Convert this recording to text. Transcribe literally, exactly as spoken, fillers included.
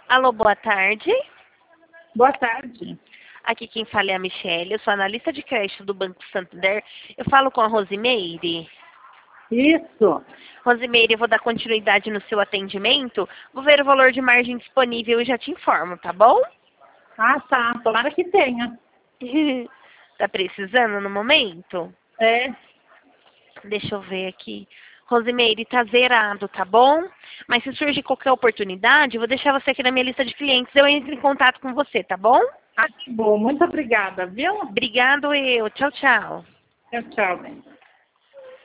Alô, boa tarde. Boa tarde. Aqui quem fala é a Michelle, eu sou analista de crédito do Banco Santander. Eu falo com a Rosimeire. Isso. Rosimeire, eu vou dar continuidade no seu atendimento. Vou ver o valor de margem disponível e já te informo, tá bom? Ah, tá. Tomara que tenha. Tá precisando no momento? É. Deixa eu ver aqui. Rosimeire, tá zerado, tá bom? Mas se surgir qualquer oportunidade, eu vou deixar você aqui na minha lista de clientes. Eu entro em contato com você, tá bom? Ah, que bom. Muito obrigada, viu? Obrigado, eu. Tchau, tchau. Tchau, tchau.